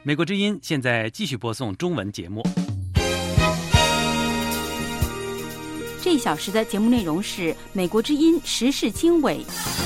美国之音现在继续播送中文节目。 这一小时的节目内容是美国之音时事经纬。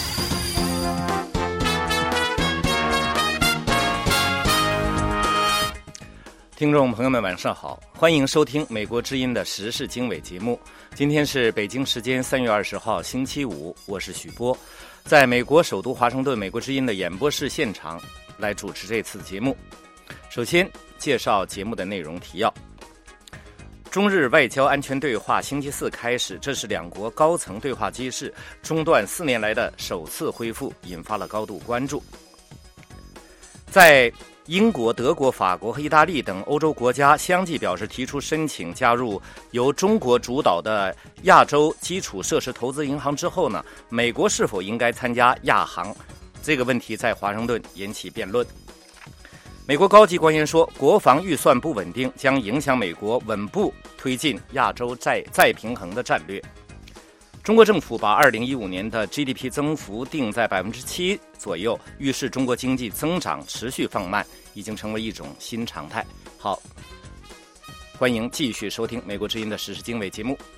听众朋友们晚上好，欢迎收听美国之音的时事经纬节目。今天是北京时间3月20号星期五，我是许波，在美国首都华盛顿美国之音的演播室现场来主持这次节目。首先介绍节目的内容提要。中日外交安全对话星期四开始，这是两国高层对话机制中断4年来的首次恢复，引发了高度关注。在英国、德国、法国和意大利等欧洲国家相继表示提出申请加入由中国主导的亚洲基础设施投资银行之后呢，美国是否应该参加亚行这个问题在华盛顿引起辩论。美国高级官员说，国防预算不稳定将影响美国稳步推进亚洲再平衡的战略。中国政府把2015年的 GDP 增幅定在 7% 左右，预示中国经济增长持续放慢，已经成为一种新常态。好，欢迎继续收听美国之音的时事经纬节目。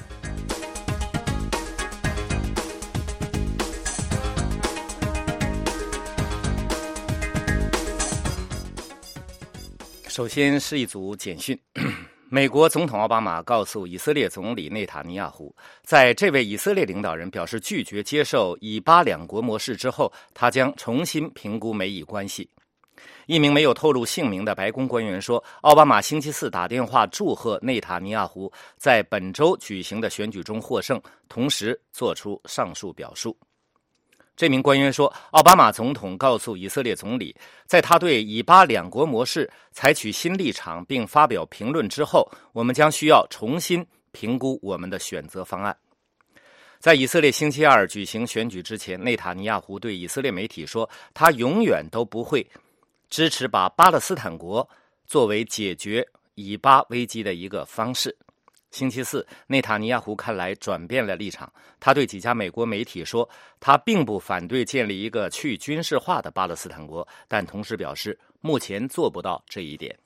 首先是一组简讯。美国总统奥巴马告诉以色列总理内塔尼亚胡，在这位以色列领导人表示拒绝接受以巴两国模式之后，他将重新评估美以关系。一名没有透露姓名的白宫官员说，奥巴马星期四打电话祝贺内塔尼亚胡在本周举行的选举中获胜，同时做出上述表述。这名官员说，奥巴马总统告诉以色列总理，在他对以巴两国模式采取新立场并发表评论之后，我们将需要重新评估我们的选择方案。在以色列星期二举行选举之前，内塔尼亚胡对以色列媒体说，他永远都不会支持把巴勒斯坦国作为解决以巴危机的一个方式。星期四，内塔尼亚胡看来转变了立场。他对几家美国媒体说，他并不反对建立一个去军事化的巴勒斯坦国，但同时表示目前做不到这一点。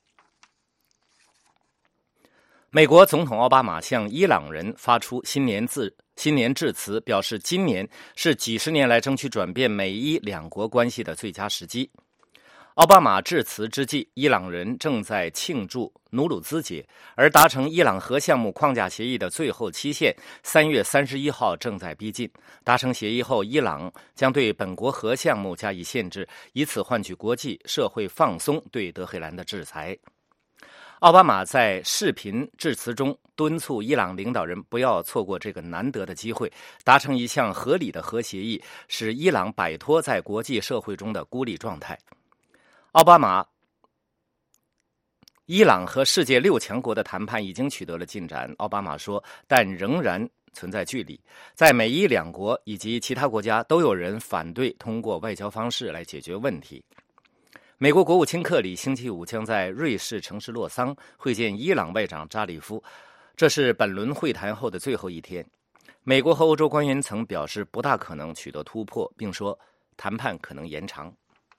美国总统奥巴马向伊朗人发出新年致辞，表示今年是几十年来争取转变美伊两国关系的最佳时机。奥巴马致辞之际，伊朗人正在庆祝努鲁兹节，而达成伊朗核项目框架协议的最后期限3月31号正在逼近。达成协议后，伊朗将对本国核项目加以限制，以此换取国际社会放松对德黑兰的制裁。奥巴马在视频致辞中敦促伊朗领导人不要错过这个难得的机会，达成一项合理的核协议，使伊朗摆脱在国际社会中的孤立状态。伊朗和世界6强国的谈判已经取得了进展，奥巴马说，但仍然存在距离。在美伊两国以及其他国家都有人反对通过外交方式来解决问题。美国国务卿克里星期五将在瑞士城市洛桑会见伊朗外长扎里夫，这是本轮会谈后的最后一天。美国和欧洲官员曾表示不大可能取得突破，并说谈判可能延长。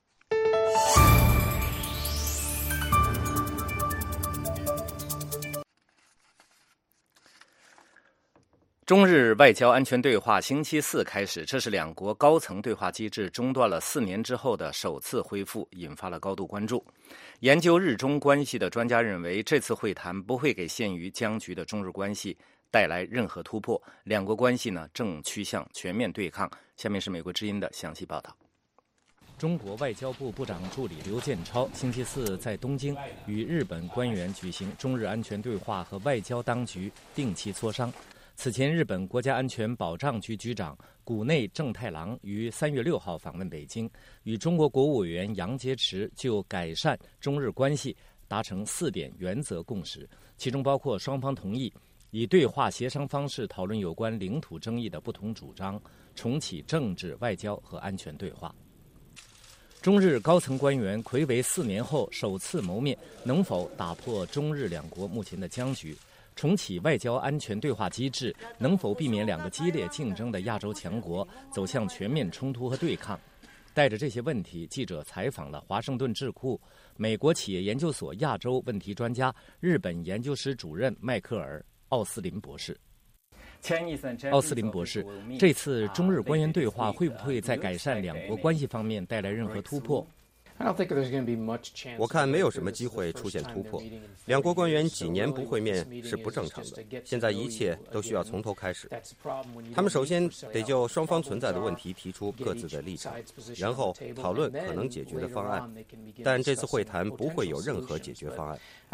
中日外交安全对话星期四开始，这是两国高层对话机制中断了4年之后的首次恢复，引发了高度关注。研究日中关系的专家认为，这次会谈不会给陷于僵局的中日关系带来任何突破，两国关系呢正趋向全面对抗。下面是美国之音的详细报道。 中国外交部部长助理刘建超星期四在东京与日本官员举行中日安全对话和外交当局定期磋商。此前，日本国家安全保障局局长谷内正太郎于3月6号访问北京，与中国国务委员杨洁篪就改善中日关系达成4点原则共识，其中包括双方同意以对话协商方式讨论有关领土争议的不同主张，重启政治、外交和安全对话。中日高层官员睽违4年后首次谋面，能否打破中日两国目前的僵局？重启外交安全对话机制，能否避免两个激烈竞争的亚洲强国走向全面冲突和对抗？ 带着这些问题，记者采访了华盛顿智库美国企业研究所亚洲问题专家、日本研究室主任迈克尔·奥斯林博士。奥斯林博士，这次中日官员对话会不会在改善两国关系方面带来任何突破？ 我看没有什么机会出现突破。两国官员几年不会面是不正常的，现在一切都需要从头开始。他们首先得就双方存在的问题提出各自的立场，然后讨论可能解决的方案。但这次会谈不会有任何解决方案。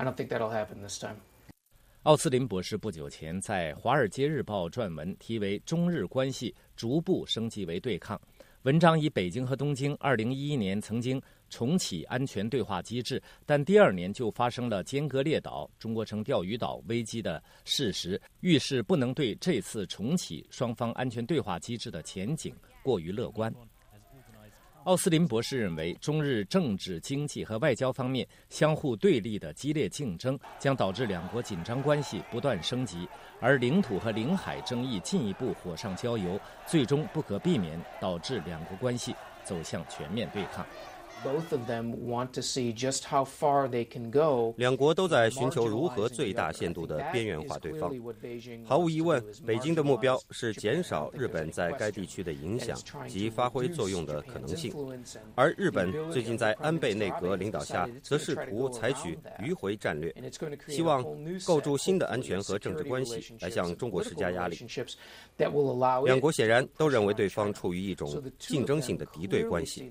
奥斯林博士不久前在《华尔街日报》撰文，题为《中日关系逐步升级为对抗》。文章以北京和东京2011年曾经重启安全对话机制，但第2年就发生了尖阁列岛、中国称钓鱼岛危机的事实，预示不能对这次重启双方安全对话机制的前景过于乐观。奥斯林博士认为，中日政治、经济和外交方面相互对立的激烈竞争将导致两国紧张关系不断升级，而领土和领海争议进一步火上浇油，最终不可避免导致两国关系走向全面对抗。 两国都在寻求如何最大限度地边缘化对方。毫无疑问，北京的目标是减少日本在该地区的影响及发挥作用的可能性，而日本最近在安倍内阁领导下，则试图采取迂回战略，希望构筑新的安全和政治关系来向中国施加压力。两国显然都认为对方处于一种竞争性的敌对关系。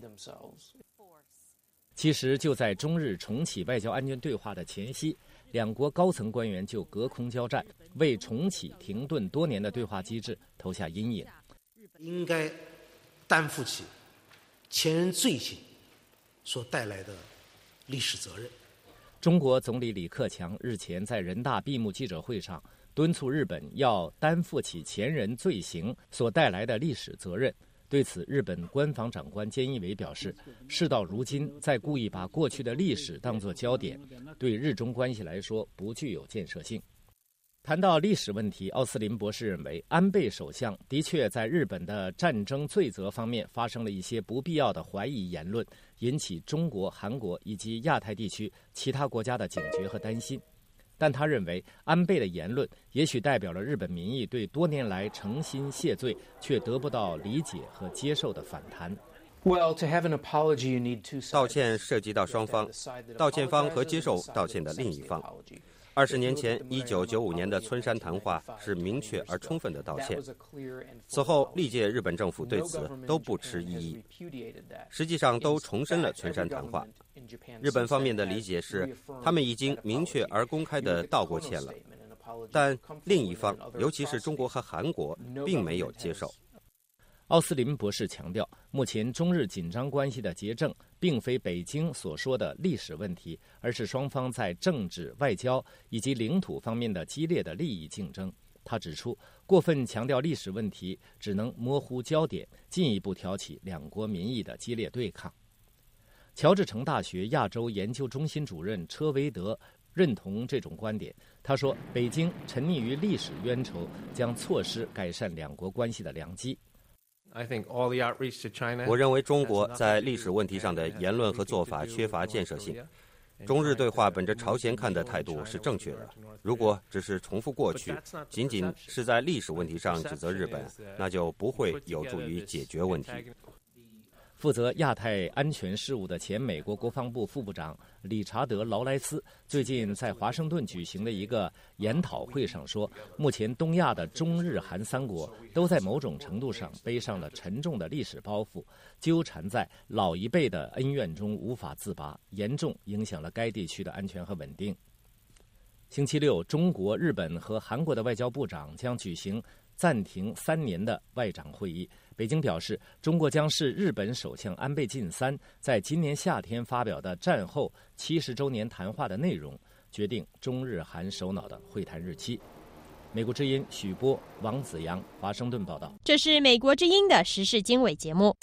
其实就在中日重启外交安全对话的前夕，两国高层官员就隔空交战，为重启停顿多年的对话机制投下阴影。 应该担负起前人罪行所带来的历史责任。 中国总理李克强日前在人大闭幕记者会上敦促日本要担负起前人罪行所带来的历史责任。对此，日本官房长官菅义伟表示，事到如今，再故意把过去的历史当作焦点，对日中关系来说不具有建设性。谈到历史问题，奥斯林博士认为，安倍首相的确在日本的战争罪责方面发生了一些不必要的怀疑言论，引起中国、韩国以及亚太地区其他国家的警觉和担心。但他认为，安倍的言论也许代表了日本民意对多年来诚心谢罪却得不到理解和接受的反弹。 道歉涉及到双方，道歉方和接受道歉的另一方。20年前1995年的村山谈话是明确而充分的道歉，此后历届日本政府对此都不持异议，实际上都重申了村山谈话。日本方面的理解是，他们已经明确而公开地道过歉了，但另一方，尤其是中国和韩国，并没有接受。 奥斯林博士强调，目前中日紧张关系的结症并非北京所说的历史问题，而是双方在政治、外交以及领土方面的激烈的利益竞争。他指出，过分强调历史问题只能模糊焦点，进一步挑起两国民意的激烈对抗。乔治城大学亚洲研究中心主任车维德认同这种观点。他说，北京沉溺于历史冤仇，将错失改善两国关系的良机。 我认为中国在历史问题上的言论和做法缺乏建设性。中日对话本着朝鲜看的态度是正确的。如果只是重复过去，仅仅是在历史问题上指责日本，那就不会有助于解决问题。 负责亚太安全事务的前美国国防部副部长理查德·劳莱斯最近在华盛顿举行的一个研讨会上说，目前东亚的中日韩三国都在某种程度上背上了沉重的历史包袱，纠缠在老一辈的恩怨中无法自拔，严重影响了该地区的安全和稳定。星期六，中国、日本和韩国的外交部长将举行暂停3年的外长会议。北京表示，中国将视日本首相安倍晋三在今年夏天发表的战后70周年谈话的内容，决定中日韩首脑的会谈日期。美国之音许波、王子阳，华盛顿报道。 这是美国之音的时事经纬节目。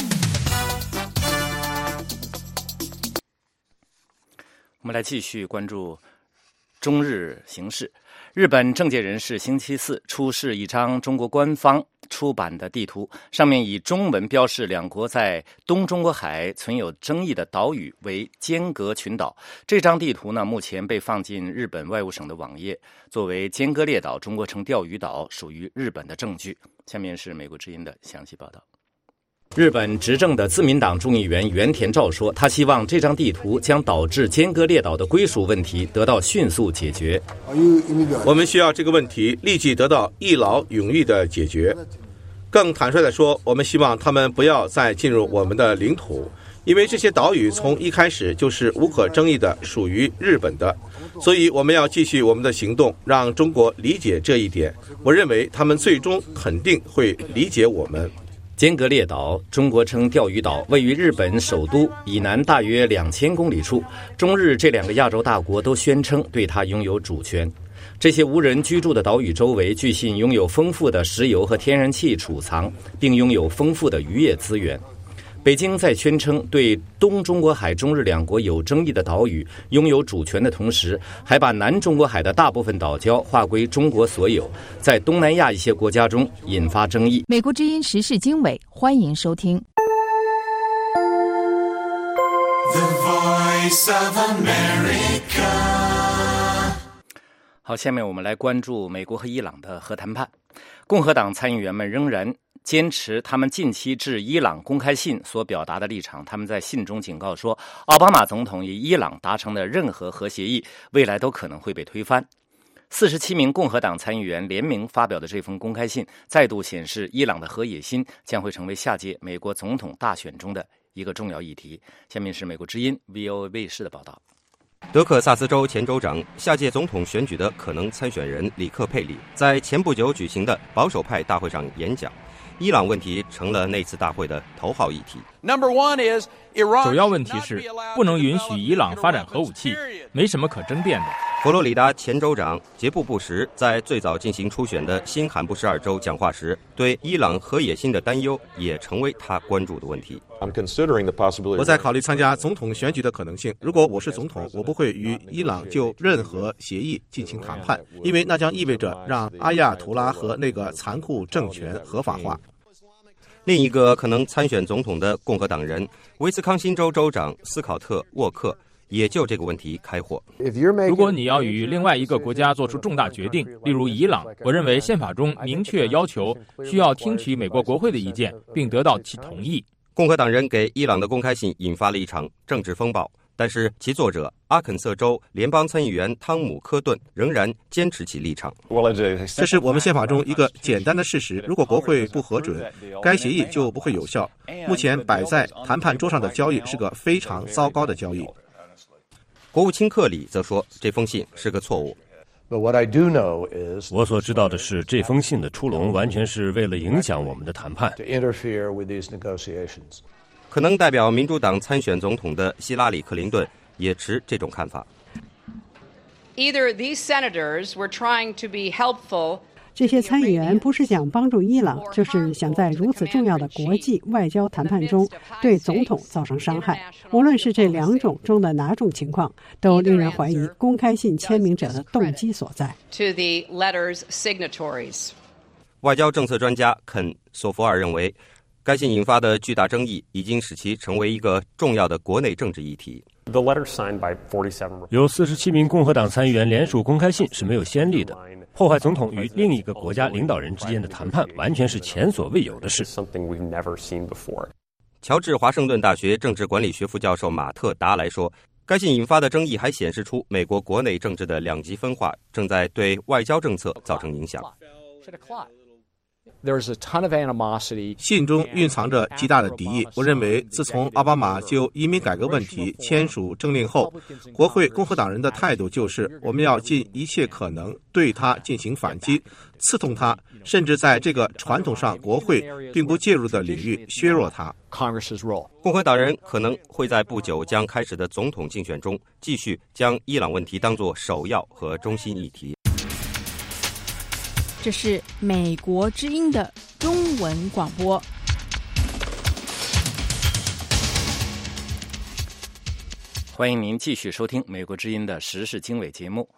我们来继续关注中日形势。日本政界人士星期四出示一张中国官方出版的地图，上面以中文标示两国在东中国海存有争议的岛屿为间隔群岛。这张地图呢，目前被放进日本外务省的网页，作为尖阁列岛中国称钓鱼岛属于日本的证据。下面是美国之音的详细报道。日本执政的自民党众议员原田照说，他希望这张地图将导致尖阁列岛的归属问题得到迅速解决。 我们需要这个问题立即得到一劳永逸的解决。更坦率地说，我们希望他们不要再进入我们的领土，因为这些岛屿从一开始就是无可争议的属于日本的，所以我们要继续我们的行动，让中国理解这一点。我认为他们最终肯定会理解我们。 尖阁列岛，中国称钓鱼岛，位于日本首都以南大约2000公里处。中日这两个亚洲大国都宣称对它拥有主权。这些无人居住的岛屿周围，据信拥有丰富的石油和天然气储藏，并拥有丰富的渔业资源。北京在宣称对东中国海中日两国有争议的岛屿拥有主权的同时，还把南中国海的大部分岛礁划归中国所有，在东南亚一些国家中引发争议。 美国之音时事经纬，欢迎收听。 The Voice of America。 好，下面我们来关注美国和伊朗的核谈判。共和党参议员们仍然坚持他们近期致伊朗公开信所表达的立场。他们在信中警告说，奥巴马总统与伊朗达成的任何核协议未来都可能会被推翻。47名共和党参议员联名发表的这封公开信再度显示，伊朗的核野心将会成为下届美国总统大选中的一个重要议题。下面是美国之音 VOA 卫视的报道。 德克萨斯州前州长、下届总统选举的可能参选人里克·佩里在前不久举行的保守派大会上演讲，伊朗问题成了那次大会的头号议题。 首要问题是不能允许伊朗发展核武器，没什么可争辩的。 佛罗里达前州长杰布·布什在最早进行初选的新罕布什尔州讲话时，对伊朗核野心的担忧也成为他关注的问题。 我在考虑参加总统选举的可能性。如果我是总统，我不会与伊朗就任何协议进行谈判，因为那将意味着让阿亚图拉和那个残酷政权合法化。 另一个可能参选总统的共和党人威斯康辛州州长斯考特·沃克也就这个问题开火。 如果你要与另外一个国家做出重大决定，例如伊朗，我认为宪法中明确要求需要听取美国国会的意见，并得到其同意。 共和党人给伊朗的公开信引发了一场政治风暴，但是其作者阿肯色州联邦参议员汤姆·科顿仍然坚持其立场。 这是我们宪法中一个简单的事实，如果国会不核准，该协议就不会有效。目前摆在谈判桌上的交易是个非常糟糕的交易。 国务卿克里则说，这封信是个错误。 我所知道的是，这封信的出笼完全是为了影响我们的谈判。 可能代表民主党参选总统的希拉里·克林顿也持这种看法。 这些参议员不是想帮助伊朗，就是想在如此重要的国际外交谈判中对总统造成伤害。无论是这两种中的哪种情况，都令人怀疑公开信签名者的动机所在。 外交政策专家肯·索弗尔认为，该信引发的巨大争议已经使其成为一个重要的国内政治议题。 有47名共和党参议员联署公开信是没有先例的，破坏总统与另一个国家领导人之间的谈判完全是前所未有的事。 乔治华盛顿大学政治管理学副教授马特·达莱说，该信引发的争议还显示出美国国内政治的两极分化正在对外交政策造成影响。 信中蕴藏着极大的敌意。我认为，自从奥巴马就移民改革问题签署政令后，国会共和党人的态度就是我们要尽一切可能对他进行反击，刺痛他，甚至在这个传统上国会并不介入的领域削弱他。 共和党人可能会在不久将开始的总统竞选中继续将伊朗问题当作首要和中心议题。 这是美国之音的中文广播。 欢迎您继续收听美国之音的时事经纬节目。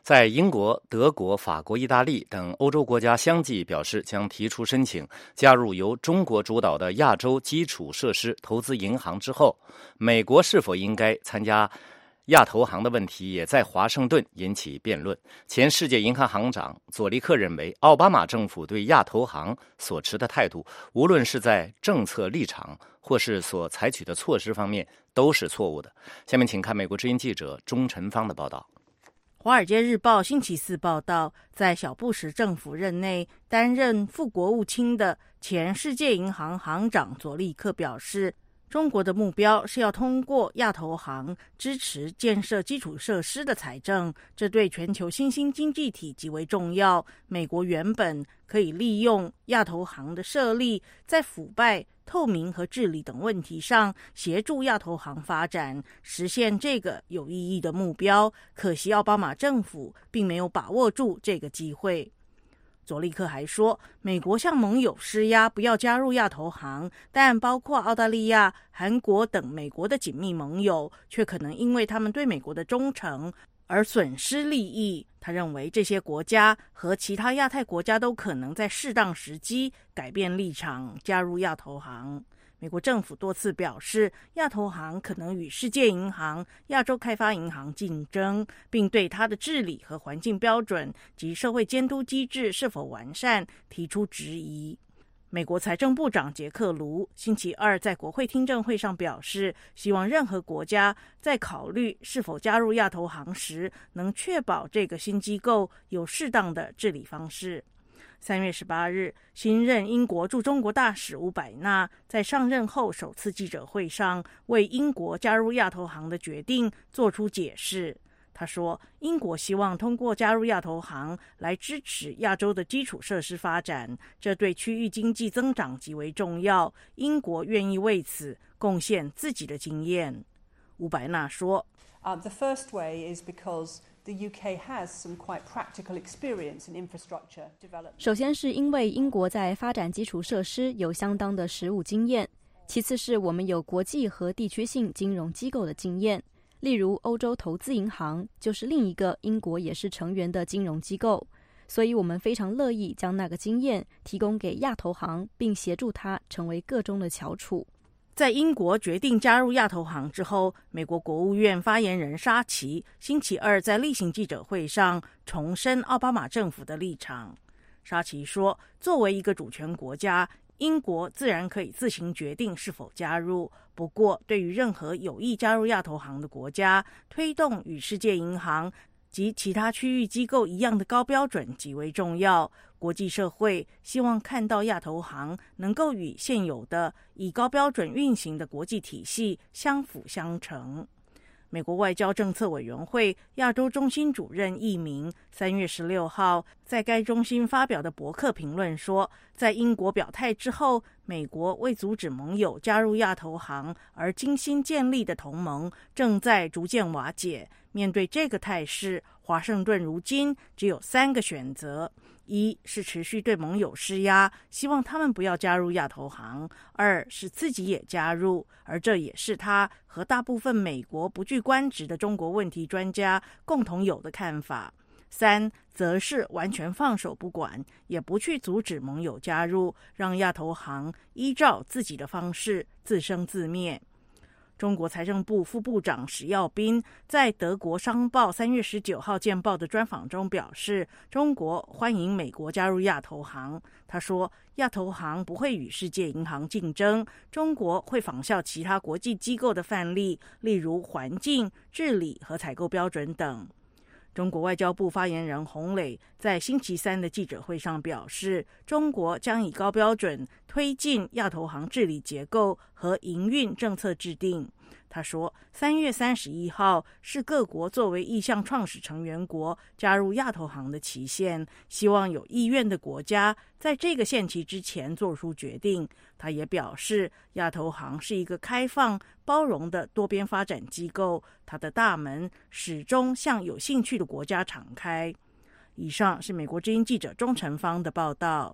在英国、德国、法国、意大利等欧洲国家相继表示将提出申请加入由中国主导的亚洲基础设施投资银行之后，美国是否应该参加亚投行的问题也在华盛顿引起辩论。前世界银行行长佐利克认为，奥巴马政府对亚投行所持的态度，无论是在政策立场或是所采取的措施方面，都是错误的。下面请看美国之音记者钟晨芳的报道。 《华尔街日报》星期四报道，在小布什政府任内担任副国务卿的前世界银行行长佐利克表示，中国的目标是要通过亚投行支持建设基础设施的财政，这对全球新兴经济体极为重要。美国原本可以利用亚投行的设立，在腐败、透明和治理等问题上协助亚投行发展，实现这个有意义的目标。可惜奥巴马政府并没有把握住这个机会。佐利克还说，美国向盟友施压不要加入亚投行，但包括澳大利亚、韩国等美国的紧密盟友却可能因为他们对美国的忠诚而损失利益。他认为这些国家和其他亚太国家都可能在适当时机改变立场，加入亚投行。美国政府多次表示，亚投行可能与世界银行、亚洲开发银行竞争，并对它的治理和环境标准及社会监督机制是否完善提出质疑。美国财政部长杰克卢星期二在国会听证会上表示，希望任何国家在考虑是否加入亚投行时，能确保这个新机构有适当的治理方式。3月18日，新任英国驻中国大使伍百纳在上任后首次记者会上为英国加入亚投行的决定做出解释。他说，英国希望通过加入亚投行来支持亚洲的基础设施发展，这对区域经济增长极为重要，英国愿意为此贡献自己的经验。伍百纳说， The first way is because the UK has some quite practical experience in infrastructure development. 首先是因为英国在发展基础设施有相当的实务经验，其次是我们有国际和地区性金融机构的经验，例如欧洲投资银行就是另一个英国也是成员的金融机构，所以我们非常乐意将那个经验提供给亚投行，并协助它成为个中的翘楚。 在英国决定加入亚投行之后，美国国务院发言人沙奇星期二在例行记者会上重申奥巴马政府的立场。沙奇说，作为一个主权国家，英国自然可以自行决定是否加入，不过对于任何有意加入亚投行的国家，推动与世界银行及其他区域机构一样的高标准极为重要。国际社会希望看到亚投行能够与现有的以高标准运行的国际体系相辅相成。美国外交政策委员会亚洲中心主任易明3月16号在该中心发表的博客评论说，在英国表态之后，美国为阻止盟友加入亚投行而精心建立的同盟正在逐渐瓦解。面对这个态势，华盛顿如今只有3个选择：一是持续对盟友施压，希望他们不要加入亚投行；二是自己也加入，而这也是他和大部分美国不具官职的中国问题专家共同有的看法；三则是完全放手不管，也不去阻止盟友加入，让亚投行依照自己的方式自生自灭。中国财政部副部长史耀斌在德国商报3月19号见报的专访中表示，中国欢迎美国加入亚投行。他说，亚投行不会与世界银行竞争，中国会仿效其他国际机构的范例，例如环境、治理和采购标准等。中国外交部发言人洪磊在星期三的记者会上表示，中国将以高标准推进亚投行治理结构和营运政策制定。他说，3月31号是各国作为意向创始成员国加入亚投行的期限，希望有意愿的国家在这个限期之前做出决定。他也表示，亚投行是一个开放、包容的多边发展机构，它的大门始终向有兴趣的国家敞开。以上是美国之音记者钟晨芳的报道。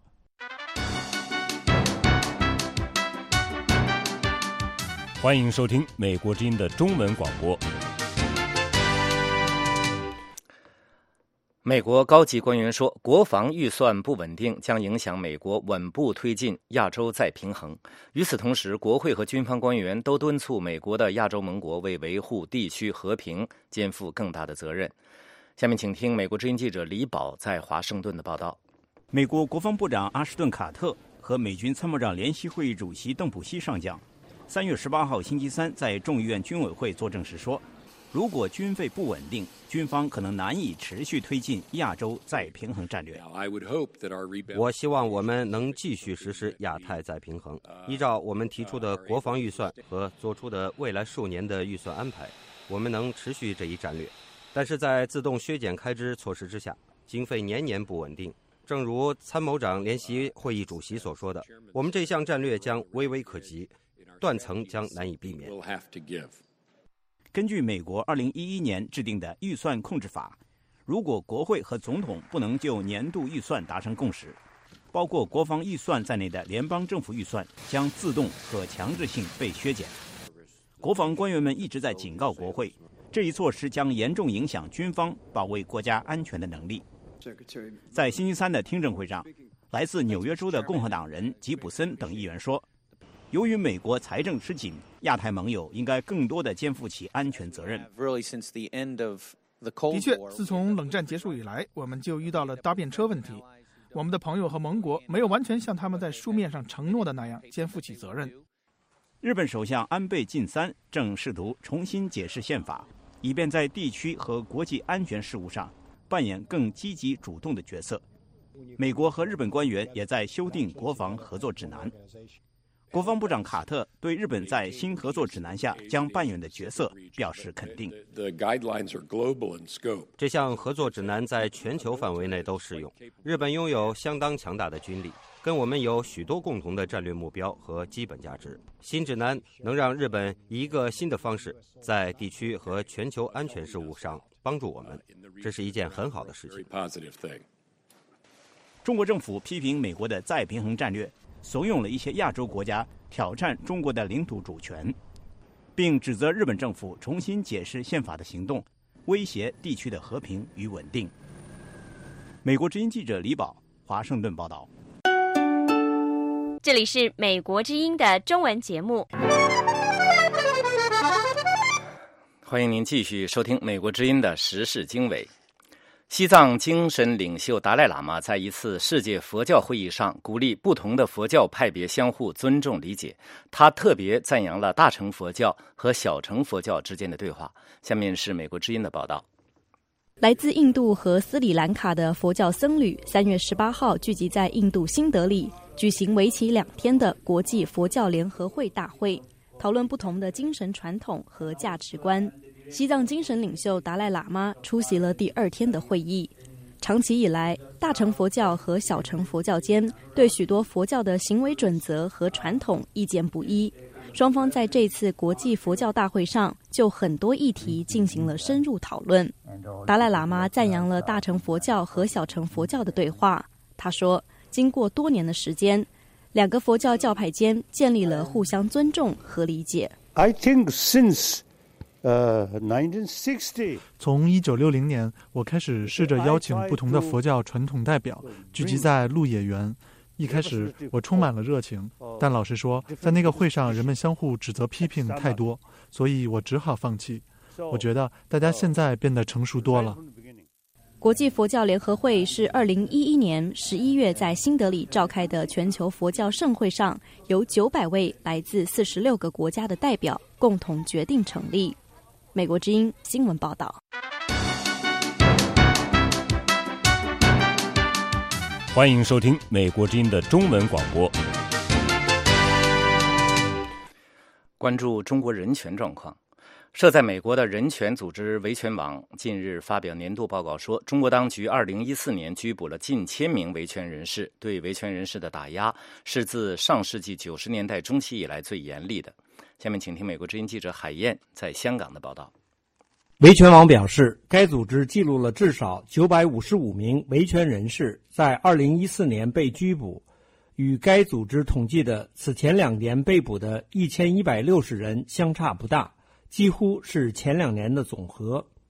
欢迎收听美国之音的中文广播。 美国高级官员说，国防预算不稳定将影响美国稳步推进亚洲再平衡。与此同时，国会和军方官员都敦促美国的亚洲盟国为维护地区和平肩负更大的责任。下面请听美国之音记者李宝在华盛顿的报道。 美国国防部长阿什顿·卡特和美军参谋长联席会议主席邓普西上将3月18号星期三在众议院军委会作证时说，如果军费不稳定，军方可能难以持续推进亚洲再平衡战略。 我希望我们能继续实施亚太再平衡，依照我们提出的国防预算和做出的未来数年的预算安排，我们能持续这一战略。但是在自动削减开支措施之下，经费年年不稳定。正如参谋长联席会议主席所说的，我们这项战略将微微可及，断层将难以避免。 根据美国2011年制定的预算控制法，如果国会和总统不能就年度预算达成共识，包括国防预算在内的联邦政府预算将自动可强制性被削减。国防官员们一直在警告国会，这一措施将严重影响军方保卫国家安全的能力。在星期三的听证会上，来自纽约州的共和党人吉普森等议员说，由于美国财政吃紧，亚太盟友应该更多地肩负起安全责任。 的确，自从冷战结束以来，我们就遇到了搭便车问题。我们的朋友和盟国没有完全像他们在书面上承诺的那样肩负起责任。 日本首相安倍晋三正试图重新解释宪法，以便在地区和国际安全事务上扮演更积极主动的角色。美国和日本官员也在修订国防合作指南。国防部长卡特对日本在新合作指南下将扮演的角色表示肯定。 这项合作指南在全球范围内都适用。日本拥有相当强大的军力，跟我们有许多共同的战略目标和基本价值。新指南能让日本以一个新的方式在地区和全球安全事务上帮助我们，这是一件很好的事情。 中国政府批评美国的再平衡战略怂恿了一些亚洲国家挑战中国的领土主权，并指责日本政府重新解释宪法的行动威胁地区的和平与稳定。美国之音记者李宝，华盛顿报道。 这里是美国之音的中文节目。 欢迎您继续收听美国之音的时事经纬。西藏精神领袖达赖喇嘛在一次世界佛教会议上鼓励不同的佛教派别相互尊重理解，他特别赞扬了大乘佛教和小乘佛教之间的对话。下面是美国之音的报道。 来自印度和斯里兰卡的佛教僧侣3月18号聚集在印度新德里，举行为期2天的国际佛教联合会大会，讨论不同的精神传统和价值观。西藏精神领袖达赖喇嘛出席了第2天的会议。长期以来，大乘佛教和小乘佛教间对许多佛教的行为准则和传统意见不一，双方在这次国际佛教大会上就很多议题进行了深入讨论。达赖喇嘛赞扬了大乘佛教和小乘佛教的对话。他说，经过多年的时间，2个佛教教派间建立了互相尊重和理解。 I think since 从1960年，我开始试着邀请不同的佛教传统代表聚集在鹿野园。一开始我充满了热情，但老实说，在那个会上人们相互指责批评太多，所以我只好放弃。我觉得大家现在变得成熟多了。 国际佛教联合会是2011年11月在新德里召开的全球佛教盛会上，由900位来自46个国家的代表共同决定成立。美国之音新闻报道。 欢迎收听美国之音的中文广播。 关注中国人权状况。设在美国的人权组织维权网近日发表年度报告说，中国当局2014年拘捕了近1000名维权人士，对维权人士的打压是自上世纪90年代中期以来最严厉的。下面请听美国之音记者海燕在香港的报道。 维权网表示，该组织记录了至少955名维权人士在2014年被拘捕，与该组织统计的此前2年被捕的1160人相差不大，几乎是前2年的总和。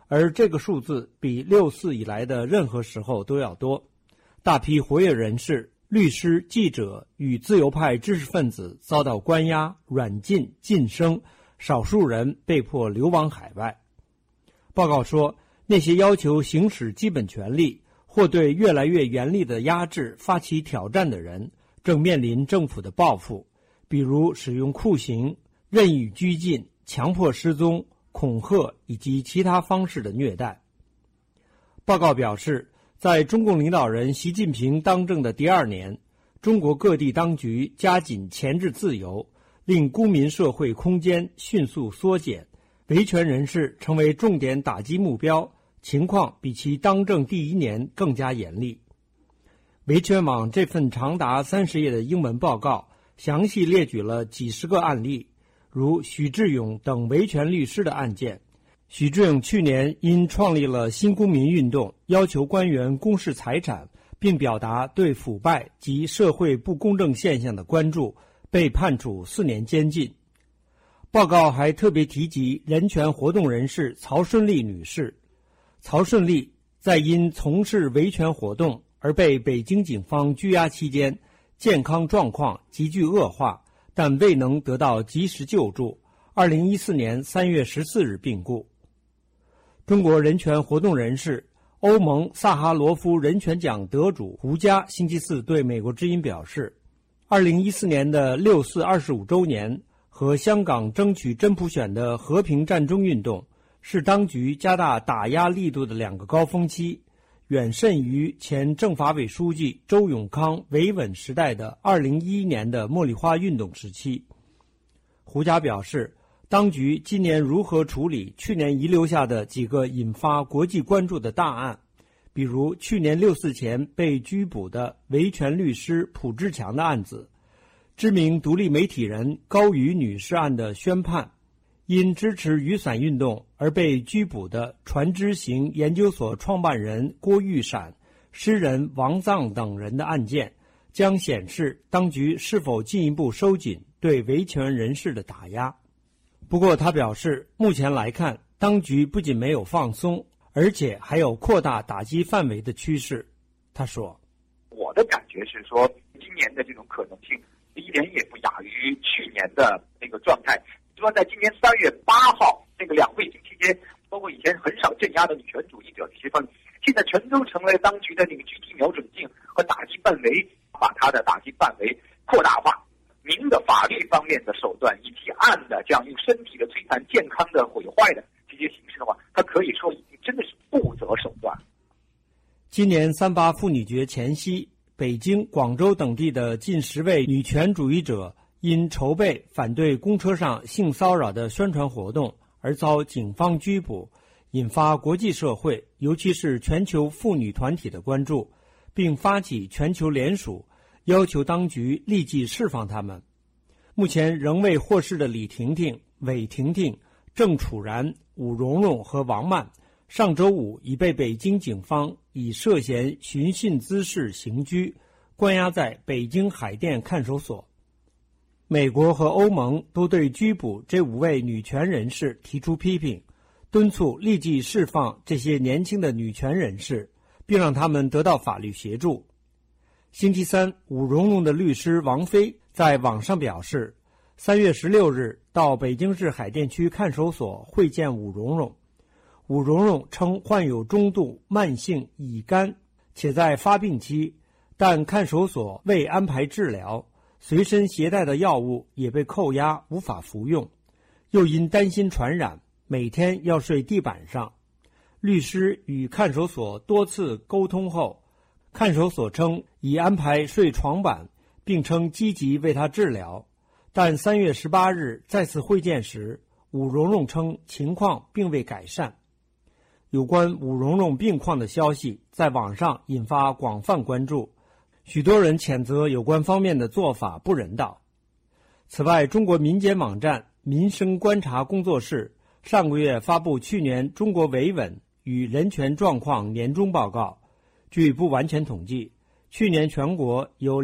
而这个数字比6·4以来的任何时候都要多。大批活跃人士、律师、记者与自由派知识分子遭到关押、软禁、晋升，少数人被迫流亡海外。报告说，那些要求行使基本权利或对越来越严厉的压制发起挑战的人，正面临政府的报复，比如使用酷刑、任意拘禁、强迫失踪、恐吓以及其他方式的虐待。报告表示，在中共领导人习近平当政的第2年，中国各地当局加紧钳制自由，令公民社会空间迅速缩减，维权人士成为重点打击目标，情况比其当政第1年更加严厉。维权网这份长达30页的英文报告详细列举了几十个案例，如许志勇等维权律师的案件。许志勇去年因创立了新公民运动，要求官员公示财产，并表达对腐败及社会不公正现象的关注，被判处4年监禁。报告还特别提及人权活动人士曹顺利女士。曹顺利在因从事维权活动而被北京警方拘押期间，健康状况急剧恶化，但未能得到及时救助。2014年3月14日病故。中国人权活动人士、欧盟萨哈罗夫人权奖得主胡佳星期4对美国之音表示，2014年的6·4 25周年和香港争取真普选的和平战争运动是当局加大打压力度的2个高峰期，远甚于前政法委书记周永康维稳时代的2011年的茉莉花运动时期。胡佳表示，当局今年如何处理去年遗留下的几个引发国际关注的大案，比如去年6·4前被拘捕的维权律师蒲志强的案子，知名独立媒体人高瑜女士案的宣判，因支持雨伞运动而被拘捕的船只行研究所创办人郭玉闪、诗人王藏等人的案件，将显示当局是否进一步收紧对维权人士的打压。不过他表示，目前来看，当局不仅没有放松，而且还有扩大打击范围的趋势。他说， 我的感觉是说，今年的这种可能性一点也不亚于去年的那个状态。说在今年3月8号那个2会期间，包括以前很少镇压的女权主义者这些方面，现在全都成为当局的那个具体瞄准镜和打击范围，把它的打击范围扩大化。明的法律方面的手段，以及暗的这样用身体的摧残、健康的毁坏的这些形式的话，它可以说已经真的是不择手段。 今年3·8妇女节前夕，北京、广州等地的近10位女权主义者因筹备反对公车上性骚扰的宣传活动而遭警方拘捕，引发国际社会，尤其是全球妇女团体的关注，并发起全球联署，要求当局立即释放他们。目前仍未获释的李婷婷、韦婷婷、郑楚然、武蓉蓉和王曼，上周5已被北京警方以涉嫌寻衅滋事刑拘，关押在北京海淀看守所。美国和欧盟都对拘捕这5位女权人士提出批评，敦促立即释放这些年轻的女权人士，并让他们得到法律协助。星期3，武蓉蓉的律师王飞在网上表示，3月16日到北京市海淀区看守所会见武蓉蓉。武蓉蓉称患有中度慢性乙肝，且在发病期，但看守所未安排治疗，随身携带的药物也被扣押，无法服用，又因担心传染，每天要睡地板上。律师与看守所多次沟通后，看守所称已安排睡床板，并称积极为他治疗，但3月18日再次会见时，武蓉蓉称情况并未改善。有关武蓉蓉病况的消息在网上引发广泛关注，许多人谴责有关方面的做法不人道。此外，中国民间网站民生观察工作室上个月发布去年中国维稳与人权状况年终报告。据不完全统计，去年全国有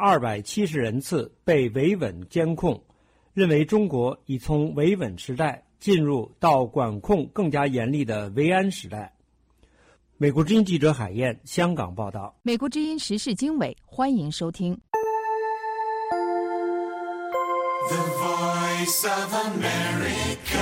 2270人次被维稳监控，认为中国已从维稳时代进入到管控更加严厉的维安时代。美国之音记者海燕，香港报道。 美国之音时事经纬，欢迎收听。 The Voice of America。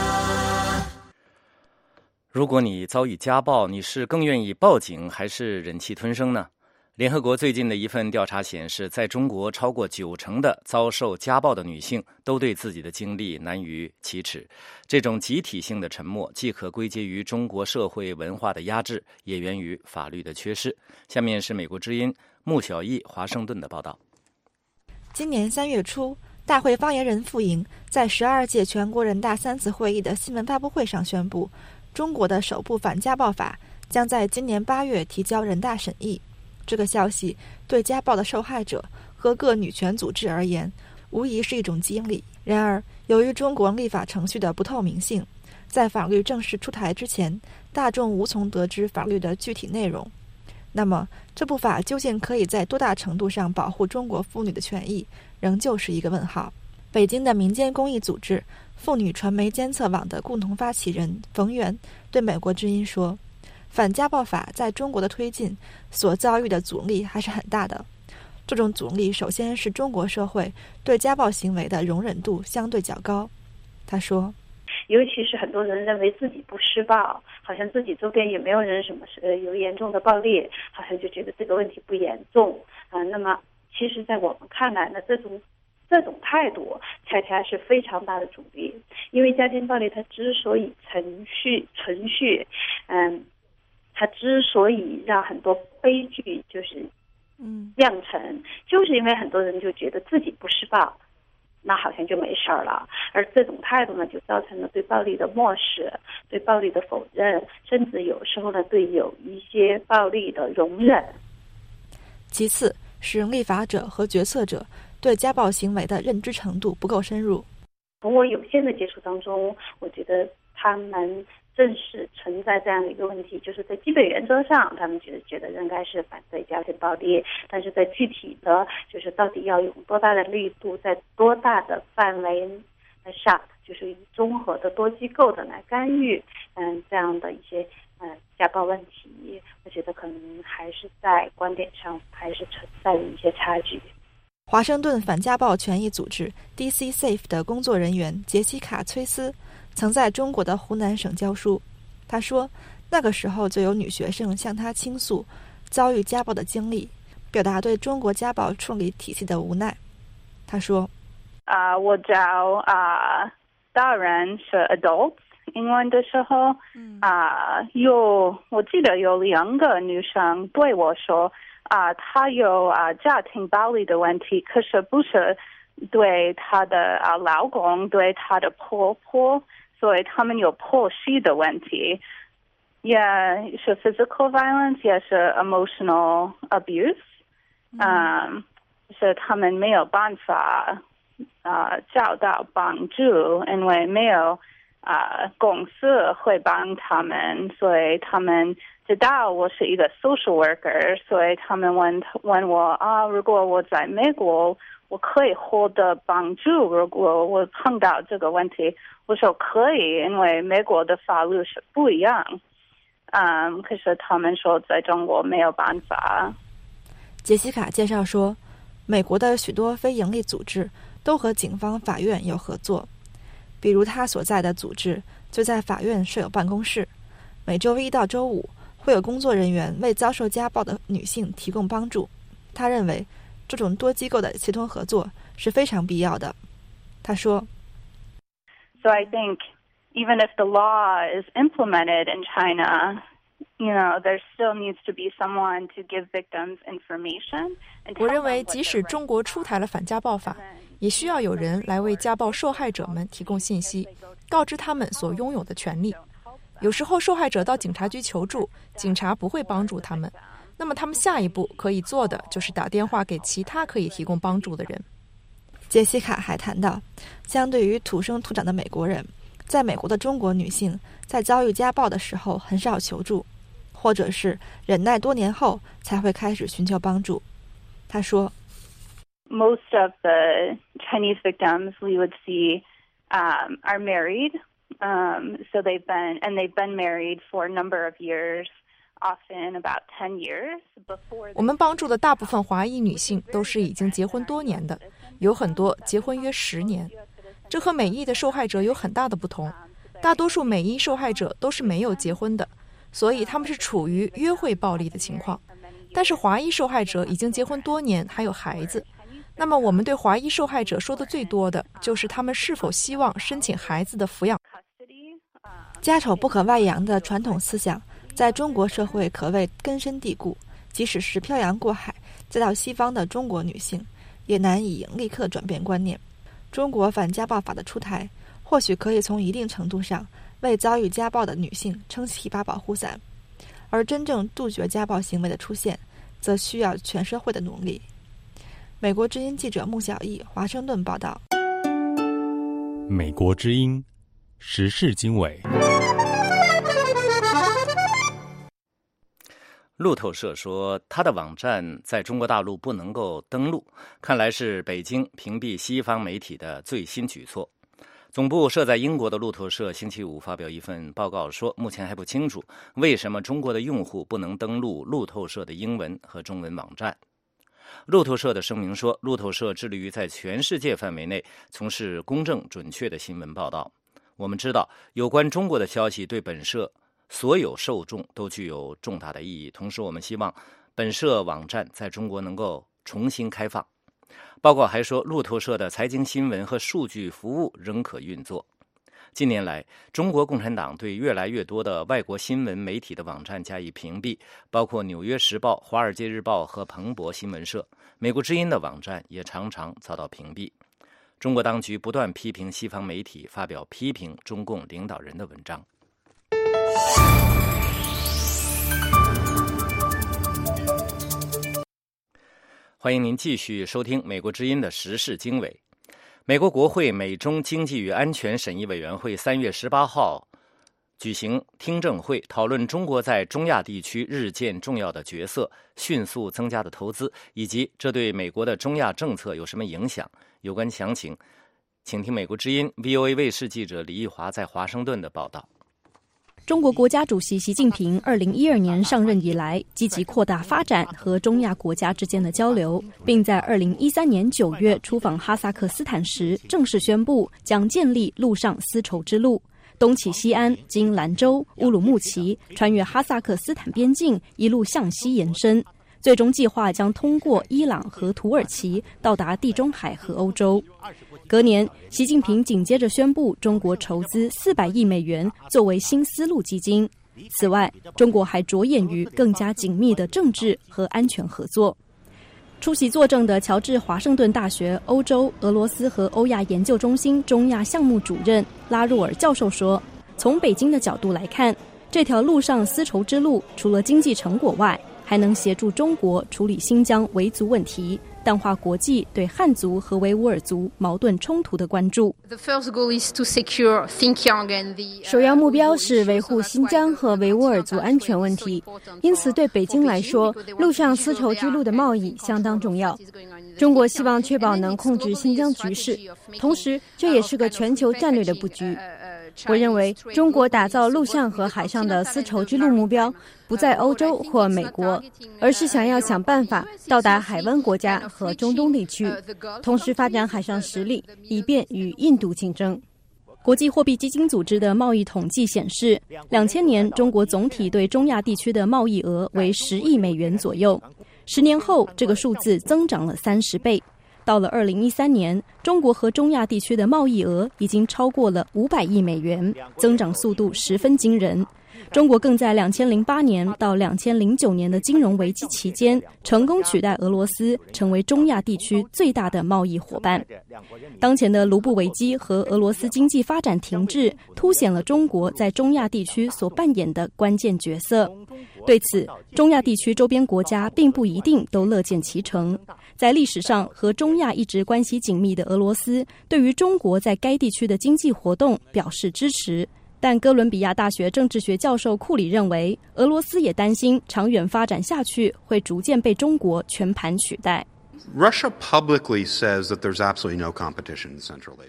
如果你遭遇家暴，你是更愿意报警还是忍气吞声呢？联合国最近的一份调查显示，在中国超过90%的遭受家暴的女性都对自己的经历难于启齿。这种集体性的沉默既可归结于中国社会文化的压制，也源于法律的缺失。下面是美国之音穆小艺华盛顿的报道。 今年3月初，大会发言人傅莹在12届全国人大3次会议的新闻发布会上宣布，中国的首部反家暴法将在今年8月提交人大审议。这个消息对家暴的受害者和各女权组织而言，无疑是一种激励。然而，由于中国立法程序的不透明性，在法律正式出台之前，大众无从得知法律的具体内容。那么，这部法究竟可以在多大程度上保护中国妇女的权益，仍旧是一个问号。北京的民间公益组织妇女传媒监测网的共同发起人冯源对美国之音说，反家暴法在中国的推进所遭遇的阻力还是很大的。这种阻力首先是中国社会对家暴行为的容忍度相对较高。他说， 尤其是很多人认为自己不施暴，好像自己周边也没有人什么有严重的暴力，好像就觉得这个问题不严重那么其实在我们看来呢，这种态度恰恰是非常大的阻力。因为家庭暴力它之所以存续它之所以让很多悲剧就是酿成，就是因为很多人就觉得自己不施暴，那好像就没事了。而这种态度呢，就造成了对暴力的漠视，对暴力的否认，甚至有时候呢，对有一些暴力的容忍。 其次是立法者和决策者对家暴行为的认知程度不够深入。 从我有限的接触当中，我觉得他们正是存在这样的一个问题，就是在基本原则上他们觉得应该是反对家庭暴力，但是在具体的就是到底要用多大的力度，在多大的范围上，就是以综合的多机构的来干预这样的一些家暴问题，我觉得可能还是在观点上还是存在一些差距。 华盛顿反家暴权益组织 DC Safe 的工作人员杰西卡·崔斯曾在中国的湖南省教书。他说，那个时候就有女学生向他倾诉遭遇家暴的经历，表达对中国家暴处理体系的无奈。他说， 我教大人是 adults 英文的时候，我记得有2个女生对我说，她有家庭暴力的问题，可是不是对她的老公，对她的婆婆，所以他们有婆媳的问题，也是 physical violence， 也是 emotional abuse，是他们没有办法找到帮助，因为没有公司会帮他们，所以他们知道我是一个 social worker， 所以他们问我如果我在美国我可以获得帮助，如果我碰到这个问题，我说可以，因为美国的法律是不一样。可是他们说在中国没有办法。 杰西卡介绍说，美国的许多非营利组织都和警方、法院有合作，比如他所在的组织就在法院设有办公室，每周1到周5会有工作人员为遭受家暴的女性提供帮助。他认为这种多机构的协同合作是非常必要的。他说， So I think even if the law is implemented in China, there still needs to be someone to give victims information. 我认为即使中国出台了反家暴法，也需要有人来为家暴受害者们提供信息，告知他们所拥有的权利。有时候受害者到警察局求助，警察不会帮助他们，那么他们下一步可以做的就是打电话给其他可以提供帮助的人。杰西卡还谈到，相对于土生土长的美国人，在美国的中国女性在遭遇家暴的时候很少求助，或者是忍耐多年后才会开始寻求帮助。他说， Most of the Chinese victims we would see are married So they've been married for a number of years, often about 10 years before. 我们帮助的大部分华裔女性都是已经结婚多年的，有很多结婚约10年。这和美裔的受害者有很大的不同。大多数美裔受害者都是没有结婚的，所以他们是处于约会暴力的情况。但是华裔受害者已经结婚多年，还有孩子。那么我们对华裔受害者说的最多的就是他们是否希望申请孩子的抚养。家丑不可外扬的传统思想在中国社会可谓根深蒂固，即使是漂洋过海再到西方的中国女性，也难以立刻转变观念。中国反家暴法的出台，或许可以从一定程度上为遭遇家暴的女性撑起一把保护伞，而真正杜绝家暴行为的出现，则需要全社会的努力。美国之音记者穆小艺华盛顿报道。 美国之音时事经纬。 路透社说，他的网站在中国大陆不能够登录，看来是北京屏蔽西方媒体的最新举措。总部设在英国的路透社星期五发表一份报告说，目前还不清楚为什么中国的用户不能登录路透社的英文和中文网站。路透社的声明说，路透社致力于在全世界范围内从事公正准确的新闻报道。我们知道，有关中国的消息对本社所有受众都具有重大的意义，同时我们希望本社网站在中国能够重新开放。报告还说，路透社的财经新闻和数据服务仍可运作。近年来，中国共产党对越来越多的外国新闻媒体的网站加以屏蔽，包括《纽约时报》、《华尔街日报》和彭博新闻社。美国之音的网站也常常遭到屏蔽。中国当局不断批评西方媒体发表批评中共领导人的文章。欢迎您继续收听美国之音的时事经纬。美国国会美中经济与安全审议委员会3月18号举行听证会，讨论中国在中亚地区日渐重要的角色、迅速增加的投资，以及这对美国的中亚政策有什么影响。有关详情，请听美国之音 VOA 卫视记者李义华在华盛顿的报道。 中国国家主席习近平2012年上任以来，积极扩大发展和中亚国家之间的交流，并在2013年9月出访哈萨克斯坦时，正式宣布将建立陆上丝绸之路，东起西安，经兰州、乌鲁木齐，穿越哈萨克斯坦边境，一路向西延伸。最终计划将通过伊朗和土耳其到达地中海和欧洲。隔年，习近平紧接着宣布中国筹资400亿美元作为新丝路基金。此外，中国还着眼于更加紧密的政治和安全合作。出席作证的乔治华盛顿大学欧洲、俄罗斯和欧亚研究中心中亚项目主任拉入尔教授说，从北京的角度来看，这条陆上丝绸之路除了经济成果外，还能协助中国处理新疆维族问题，淡化国际对汉族和维吾尔族矛盾冲突的关注。 首要目标是维护新疆和维吾尔族安全问题，因此对北京来说，陆上丝绸之路的贸易相当重要。中国希望确保能控制新疆局势，同时这也是个全球战略的布局。我认为中国打造陆上和海上的丝绸之路目标不在欧洲或美国，而是想要想办法到达海湾国家和中东地区，同时发展海上实力，以便与印度竞争。 国际货币基金组织的贸易统计显示，2000年中国总体对中亚地区的贸易额为10亿美元左右，10年后这个数字增长了30倍。到了2013年，中国和中亚地区的贸易额已经超过了500亿美元，增长速度十分惊人。中国更在2008年到2009年的金融危机期间，成功取代俄罗斯成为中亚地区最大的贸易伙伴。当前的卢布危机和俄罗斯经济发展停滞，凸显了中国在中亚地区所扮演的关键角色。对此，中亚地区周边国家并不一定都乐见其成。在历史上和中亚一直关系紧密的俄罗斯，对于中国在该地区的经济活动表示支持。但哥伦比亚大学政治学教授库里认为，俄罗斯也担心长远发展下去会逐渐被中国全盘取代。 Russia publicly says that there's absolutely no competition in Central Asia.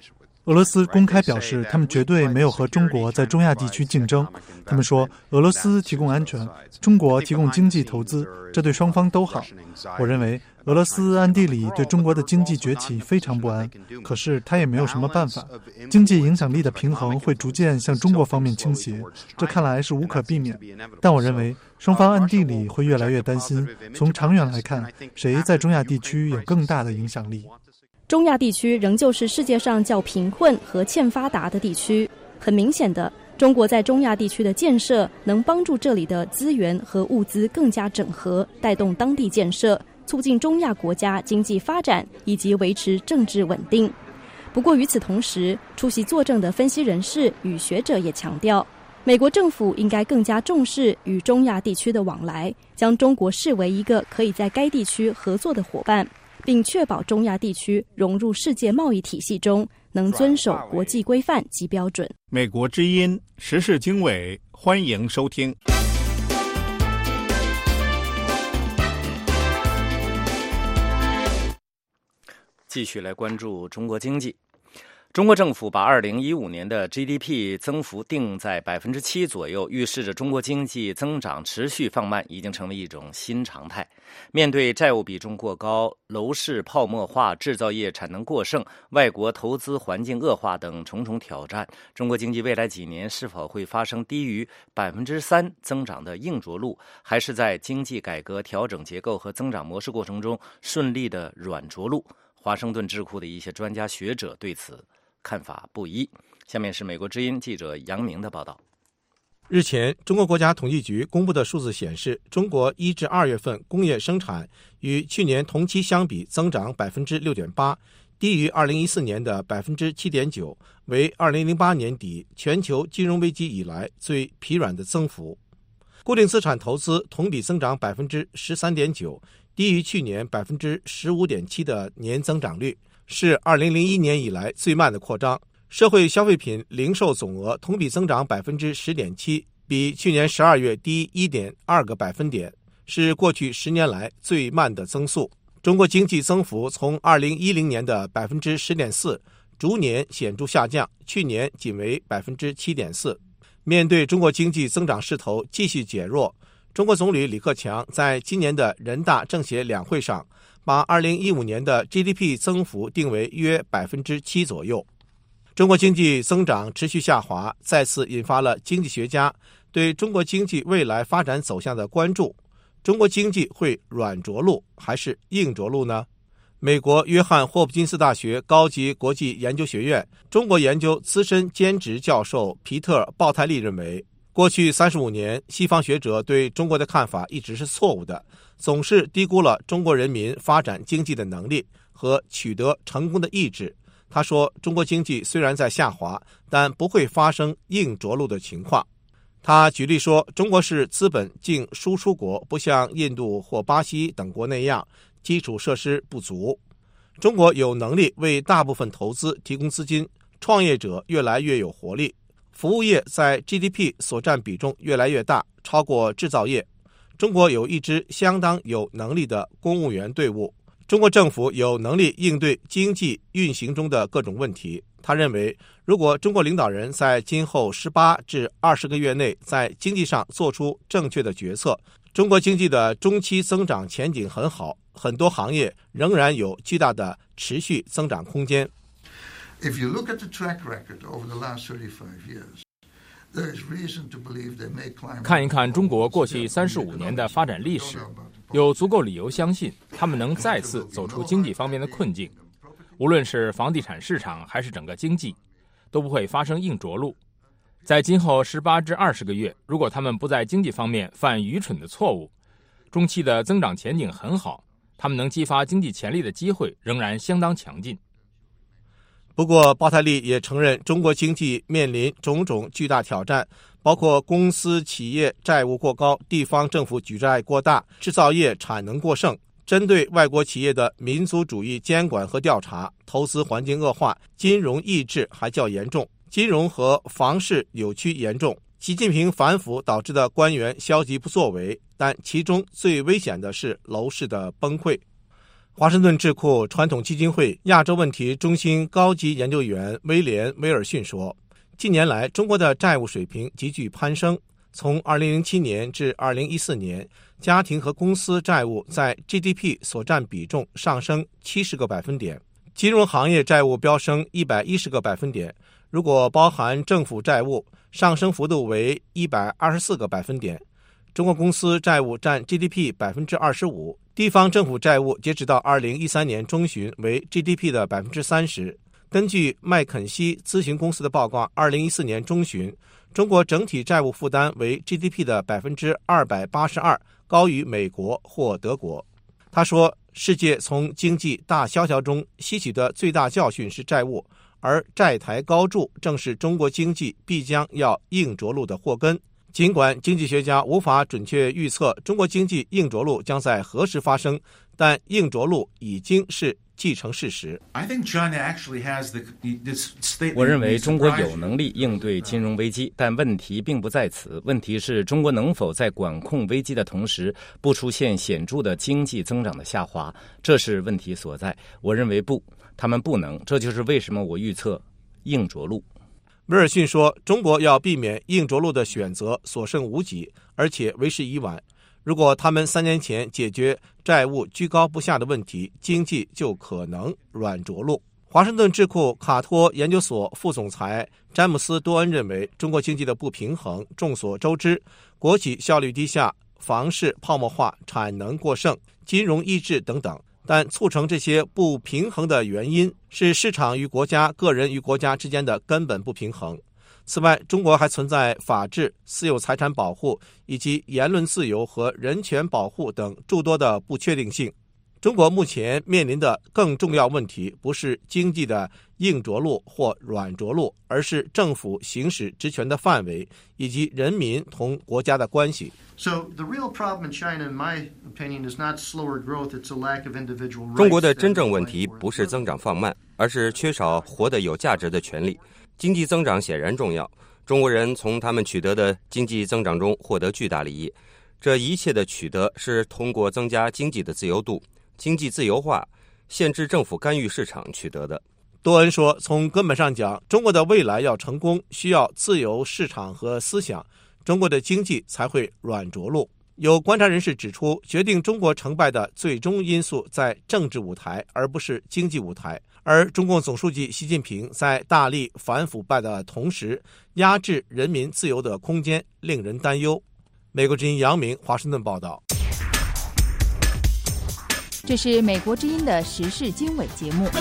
俄罗斯公开表示，他们绝对没有和中国在中亚地区竞争。他们说，俄罗斯提供安全，中国提供经济投资，这对双方都好。我认为，俄罗斯暗地里对中国的经济崛起非常不安，可是他也没有什么办法。经济影响力的平衡会逐渐向中国方面倾斜，这看来是无可避免。但我认为，双方暗地里会越来越担心，从长远来看，谁在中亚地区有更大的影响力。 中亚地区仍旧是世界上较贫困和欠发达的地区。很明显的，中国在中亚地区的建设能帮助这里的资源和物资更加整合，带动当地建设，促进中亚国家经济发展以及维持政治稳定。不过与此同时，出席作证的分析人士与学者也强调，美国政府应该更加重视与中亚地区的往来，将中国视为一个可以在该地区合作的伙伴，并确保中亚地区融入世界贸易体系中，能遵守国际规范及标准。 美国之音时事经纬，欢迎收听。 继续来关注中国经济。中国政府把2015年的 GDP 增幅定在 7% 左右，预示着中国经济增长持续放慢，已经成为一种新常态。面对债务比重过高、楼市泡沫化、制造业产能过剩、外国投资环境恶化等重重挑战，中国经济未来几年是否会发生低于 3% 增长的硬着陆，还是在经济改革、调整结构和增长模式过程中顺利的软着陆？华盛顿智库的一些专家学者对此看法不一。下面是美国之音记者杨明的报道。 日前，中国国家统计局公布的数字显示，中国1至2月份工业生产与去年同期相比增长 6.8%， 低于2014年的 7.9%， 为2008年底全球金融危机以来最疲软的增幅。固定资产投资同比增长 13.9%， 低于去年 15.7% 的年增长率，是2001年以来最慢的扩张。社会消费品零售总额同比增长 10.7%， 比去年12月低 1.2 个百分点，是过去10年来最慢的增速。中国经济增幅从2010年的 10.4% 逐年显著下降，去年仅为 7.4%。面对中国经济增长势头继续减弱，中国总理李克强在今年的人大政协两会上，把2015年的 GDP 增幅定为约 7% 左右。中国经济增长持续下滑，再次引发了经济学家对中国经济未来发展走向的关注。中国经济会软着陆还是硬着陆呢？美国约翰霍普金斯大学高级国际研究学院中国研究资深兼职教授皮特·鲍泰利认为，过去35年，西方学者对中国的看法一直是错误的，总是低估了中国人民发展经济的能力和取得成功的意志。他说，中国经济虽然在下滑，但不会发生硬着陆的情况。他举例说，中国是资本净输出国，不像印度或巴西等国那样基础设施不足。中国有能力为大部分投资提供资金，创业者越来越有活力，服务业在 GDP 所占比重越来越大，超过制造业。中国有一支相当有能力的公务员队伍。中国政府有能力应对经济运行中的各种问题。他认为，如果中国领导人在今后18至20个月内在经济上做出正确的决策，中国经济的中期增长前景很好，很多行业仍然有巨大的持续增长空间。 If you look at the track record over the last 35 years, there is reason to believe they may climb. 看一看中国过去35年的发展历史，有足够理由相信他们能再次走出经济方面的困境。无论是房地产市场还是整个经济，都不会发生硬着陆。在今后18至20个月，如果他们不在经济方面犯愚蠢的错误，中期的增长前景很好，他们能激发经济潜力的机会仍然相当强劲。 不过，鲍泰利也承认，中国经济面临种种巨大挑战，包括公司企业债务过高、地方政府举债过大、制造业产能过剩、针对外国企业的民族主义监管和调查、投资环境恶化、金融抑制还较严重、金融和房市扭曲严重、习近平反腐导致的官员消极不作为，但其中最危险的是楼市的崩溃。 华盛顿智库传统基金会亚洲问题中心高级研究员威廉·威尔逊说，近年来中国的债务水平急剧攀升，从2007年至2014年，家庭和公司债务在 GDP 所占比重上升70个百分点，金融行业债务飙升110个百分点，如果包含政府债务，上升幅度为124个百分点。中国公司债务占 GDP 25%，地方政府债务截止到2013年中旬为 GDP 的30%。根据麦肯锡咨询公司的报告，2014年中旬，中国整体债务负担为 GDP 的282%，高于美国或德国。他说，世界从经济大萧条中吸取的最大教训是债务，而债台高筑正是中国经济必将要硬着陆的祸根。尽管经济学家无法准确预测中国经济硬着陆将在何时发生，但硬着陆已经是既成事实。 我认为中国有能力应对金融危机，但问题并不在此。问题是中国能否在管控危机的同时，不出现显著的经济增长的下滑，这是问题所在。我认为不，他们不能。这就是为什么我预测硬着陆。 威尔逊说，中国要避免硬着陆的选择所剩无几，而且为时已晚。如果他们3年前解决债务居高不下的问题，经济就可能软着陆。华盛顿智库卡托研究所副总裁詹姆斯·多恩认为，中国经济的不平衡众所周知，国企效率低下、房市泡沫化、产能过剩、金融抑制等等。但促成这些不平衡的原因是市场与国家、个人与国家之间的根本不平衡。此外，中国还存在法治、私有财产保护以及言论自由和人权保护等诸多的不确定性。中国目前面临的更重要问题不是经济的硬着陆或软着陆，而是政府行使职权的范围以及人民同国家的关系。 中国的真正问题不是增长放慢，而是缺少活得有价值的权利。经济增长显然重要，中国人从他们取得的经济增长中获得巨大利益。这一切的取得是通过增加经济的自由度、经济自由化、限制政府干预市场取得的。 多恩说，从根本上讲，中国的未来要成功，需要自由市场和思想，中国的经济才会软着陆。有观察人士指出，决定中国成败的最终因素在政治舞台，而不是经济舞台。而中共总书记习近平在大力反腐败的同时，压制人民自由的空间令人担忧。美国之音杨明华盛顿报道。 这是美国之音的时事经纬节目。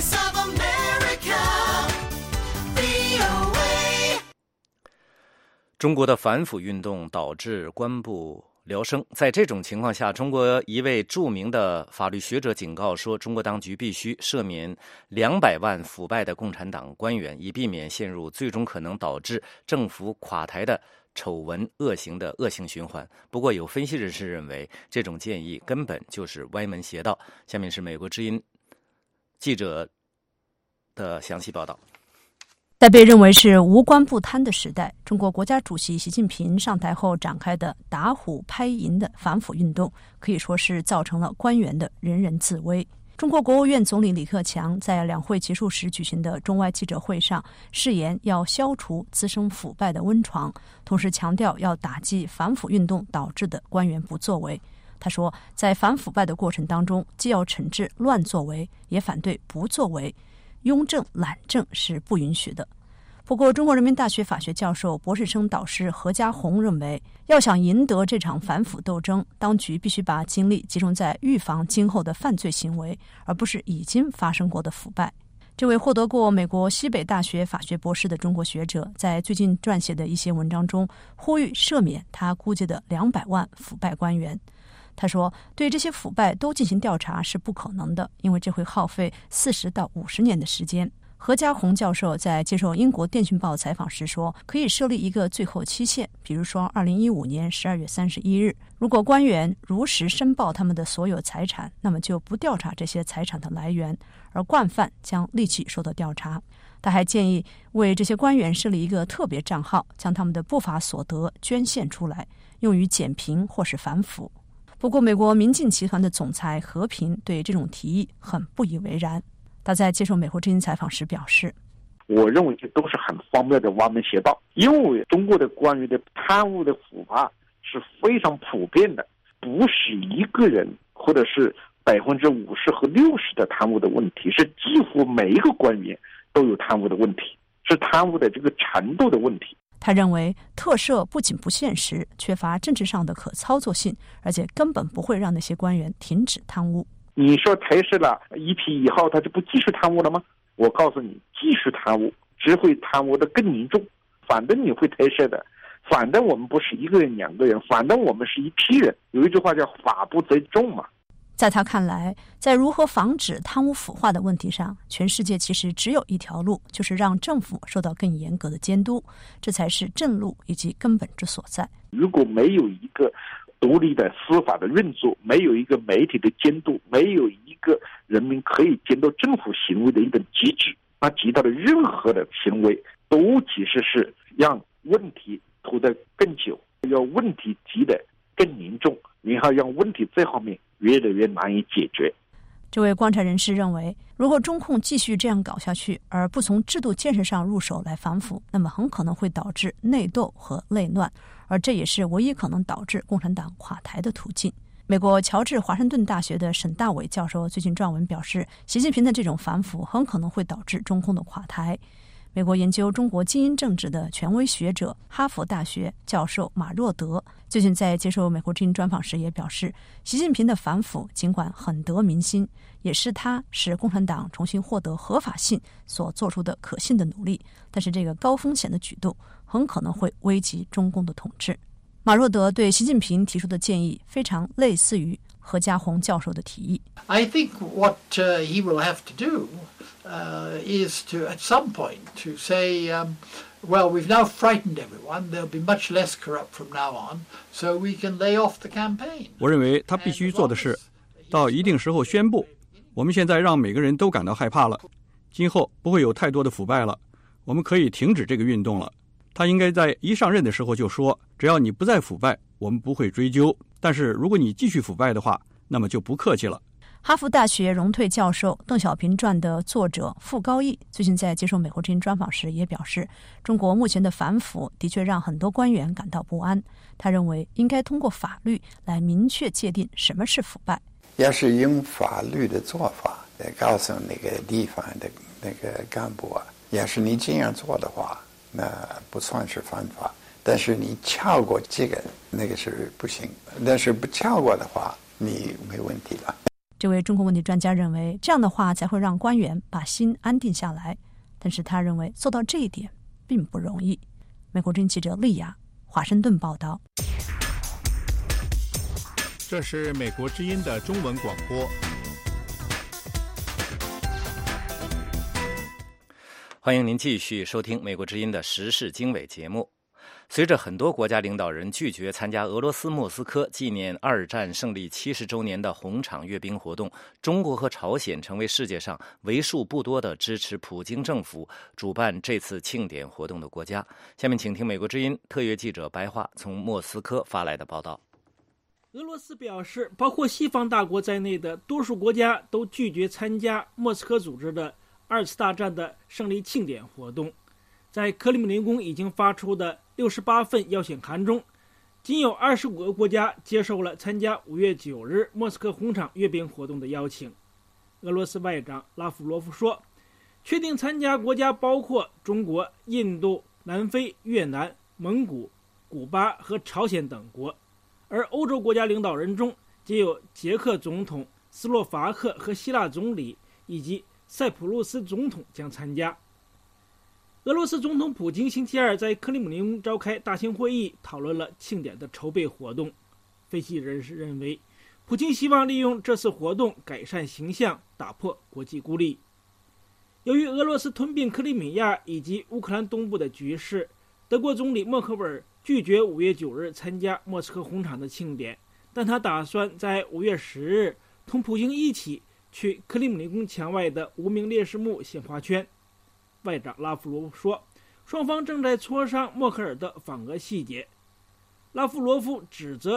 中国的反腐运动导致官部聊生，在这种情况下，中国一位著名的法律学者警告说，中国当局必须赦免200万腐败的共产党官员，以避免陷入最终可能导致政府垮台的丑闻恶行的恶性循环。不过，有分析人士认为，这种建议根本就是歪门邪道。下面是美国之音记者的详细报道。 在被认为是无官不贪的时代，中国国家主席习近平上台后展开的打虎拍蝇的反腐运动，可以说是造成了官员的人人自危。中国国务院总理李克强在两会结束时举行的中外记者会上誓言要消除滋生腐败的温床，同时强调要打击反腐运动导致的官员不作为。他说，在反腐败的过程当中，既要惩治乱作为，也反对不作为，庸政懒政是不允许的。不过，中国人民大学法学教授、博士生导师何家红认为，要想赢得这场反腐斗争，当局必须把精力集中在预防今后的犯罪行为，而不是已经发生过的腐败。这位获得过美国西北大学法学博士的中国学者，在最近撰写的一些文章中，呼吁赦免他估计的200万腐败官员。他说，对这些腐败都进行调查是不可能的，因为这会耗费40到50年的时间。何家红教授在接受英国电讯报采访时说，可以设立一个最后期限，比如说2015年12月31日，如果官员如实申报他们的所有财产，那么就不调查这些财产的来源，而惯犯将立即受到调查。他还建议为这些官员设立一个特别账号，将他们的不法所得捐献出来，用于减贫或是反腐。 不过，美国民进集团的总裁和平对这种提议很不以为然。他在接受美国之音采访时表示：“ 我认为这都是很荒谬的歪门邪道，因为中国的官员的贪污的腐败是非常普遍的，不是一个人或者是50%和60%的贪污的问题，是几乎每一个官员都有贪污的问题，是贪污的这个程度的问题。” 他认为特赦不仅不现实，缺乏政治上的可操作性，而且根本不会让那些官员停止贪污。 你说特赦了一批以后，他就不继续贪污了吗？我告诉你，继续贪污只会贪污的更严重。反正你会特赦的，反正我们不是一个人2个人，反正我们是一批人。有一句话叫法不责众嘛。 在他看来，在如何防止贪污腐化的问题上，全世界其实只有一条路，就是让政府受到更严格的监督，这才是正路以及根本之所在。 如果没有一个独立的司法的运作，没有一个媒体的监督，没有一个人民可以监督政府行为的一个机制，那其他的任何的行为都其实是让问题拖得更久，让问题积得更严重，然后让问题最后面越来越难以解决。 这位观察人士认为，如果中共继续这样搞下去，而不从制度建设上入手来反腐，那么很可能会导致内斗和内乱，而这也是唯一可能导致共产党垮台的途径。美国乔治华盛顿大学的沈大伟教授最近撰文表示，习近平的这种反腐很可能会导致中共的垮台。美国研究中国精英政治的权威学者哈佛大学教授马若德最近在接受美国之音专访时也表示，习近平的反腐尽管很得民心，也是他使共产党重新获得合法性所做出的可信的努力，但是这个高风险的举动很可能会危及中共的统治。马若德对习近平提出的建议非常类似于何家宏教授的提议。 I think what he will have to do is to, at some point, to say, well, we've now frightened everyone. There'll be much less corrupt from now on, so we can lay off the campaign. 我认为他必须做的是，到一定时候宣布，我们现在让每个人都感到害怕了，今后不会有太多的腐败了，我们可以停止这个运动了。他应该在一上任的时候就说，只要你不再腐败，我们不会追究，但是如果你继续腐败的话，那么就不客气了。 哈佛大学荣退教授邓小平传的作者傅高义最近在接受美国之音专访时也表示，中国目前的反腐的确让很多官员感到不安。他认为应该通过法律来明确界定什么是腐败。 要是用法律的做法来告诉那个地方的那个干部啊，要是你这样做的话，那不算是犯法。但是你跳过这个，那个是不行。但是不跳过的话，你没问题了。 这位中国问题专家认为，这样的话才会让官员把心安定下来。但是他认为做到这一点并不容易。美国之音记者丽亚，华盛顿报道。 这是美国之音的中文广播。 欢迎您继续收听美国之音的时事经纬节目。随着很多国家领导人拒绝参加俄罗斯莫斯科纪念2战胜利70周年的红场阅兵活动，中国和朝鲜成为世界上为数不多的支持普京政府主办这次庆典活动的国家。下面请听美国之音特约记者白桦从莫斯科发来的报道。 俄罗斯表示，包括西方大国在内的多数国家都拒绝参加莫斯科组织的2次大战的胜利庆典活动。在克里姆林宫已经发出的68份邀请函中，仅有25个国家接受了参加5月9日莫斯科红场阅兵活动的邀请。俄罗斯外长拉夫罗夫说，确定参加国家包括中国、印度、南非、越南、蒙古、古巴和朝鲜等国，而欧洲国家领导人中皆有捷克总统、斯洛伐克和希腊总理以及塞浦路斯总统将参加。俄罗斯总统普京星期二在克里姆林宫召开大型会议，讨论了庆典的筹备活动。分析人士认为，普京希望利用这次活动改善形象，打破国际孤立。由于俄罗斯吞并克里米亚以及乌克兰东部的局势，德国总理默克尔拒绝5月9日参加莫斯科红场的庆典，但他打算在5月10日同普京一起去克里姆林宫墙外的无名烈士墓献花圈。外长拉夫罗夫说，双方正在磋商默克尔的访俄细节。拉夫罗夫指责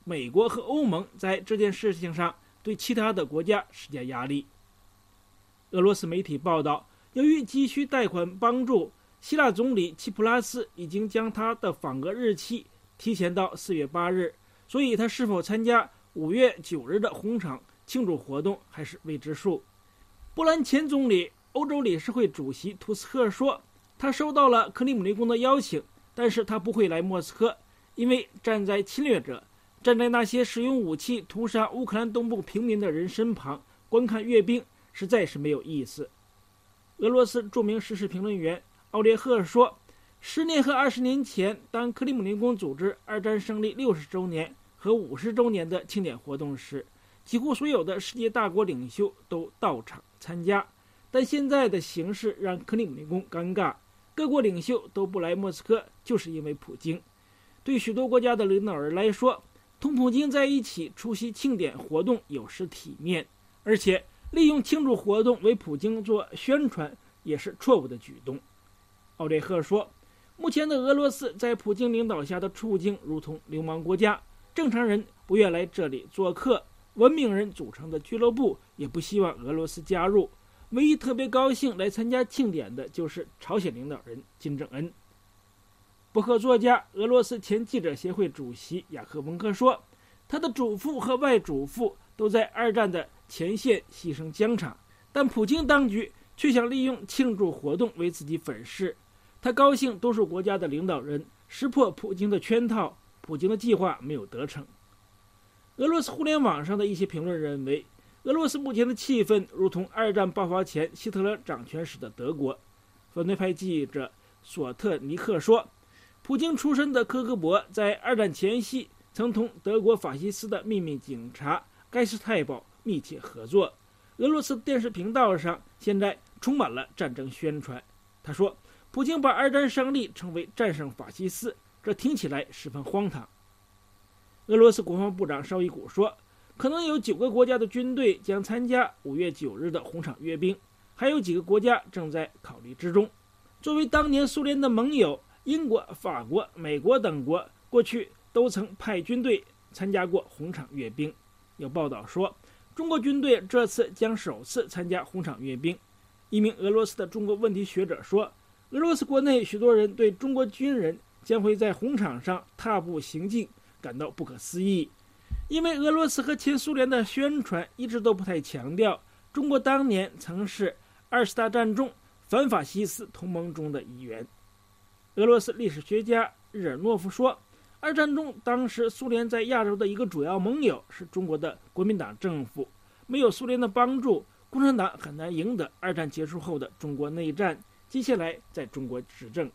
美国和欧盟在这件事情上对其他的国家施加压力。俄罗斯媒体报道，由于急需贷款帮助，希腊总理齐普拉斯已经将他的访俄日期提前到4月8日，所以他是否参加5月9日的红场庆祝活动还是未知数。波兰前总理、欧洲理事会主席图斯克说，他收到了克里姆林宫的邀请，但是他不会来莫斯科，因为站在侵略者、站在那些使用武器屠杀乌克兰东部平民的人身旁观看阅兵实在是没有意思。俄罗斯著名时事评论员奥列赫说，10年和20年前，当克里姆林宫组织二战胜利60周年和50周年的庆典活动时，几乎所有的世界大国领袖都到场参加，但现在的形势让克里姆林宫尴尬，各国领袖都不来莫斯科，就是因为普京。对许多国家的领导人来说，同普京在一起出席庆典活动有失体面，而且利用庆祝活动为普京做宣传也是错误的举动。奥列赫说，目前的俄罗斯在普京领导下的处境如同流氓国家，正常人不愿来这里做客，文明人组成的俱乐部也不希望俄罗斯加入，唯一特别高兴来参加庆典的就是朝鲜领导人金正恩。博客作家、俄罗斯前记者协会主席雅克文科说，他的祖父和外祖父都在二战的前线牺牲疆场，但普京当局却想利用庆祝活动为自己粉饰。他高兴多数国家的领导人识破普京的圈套，普京的计划没有得逞。俄罗斯互联网上的一些评论认为，俄罗斯目前的气氛如同二战爆发前希特勒掌权时的德国。反对派记者索特尼克说，普京出身的科格勃在二战前夕曾同德国法西斯的秘密警察盖世太保密切合作。俄罗斯电视频道上现在充满了战争宣传。他说，普京把二战胜利称为战胜法西斯，这听起来十分荒唐。俄罗斯国防部长绍伊古说，可能有9个国家的军队将参加5月9日的红场阅兵，还有几个国家正在考虑之中。作为当年苏联的盟友，英国、法国、美国等国过去都曾派军队参加过红场阅兵。有报道说，中国军队这次将首次参加红场阅兵。一名俄罗斯的中国问题学者说，俄罗斯国内许多人对中国军人将会在红场上踏步行进感到不可思议，因为俄罗斯和前苏联的宣传一直都不太强调中国当年曾是2次大战中反法西斯同盟中的一员。俄罗斯历史学家日尔诺夫说，二战中当时苏联在亚洲的一个主要盟友是中国的国民党政府，没有苏联的帮助，共产党很难赢得二战结束后的中国内战，接下来在中国执政。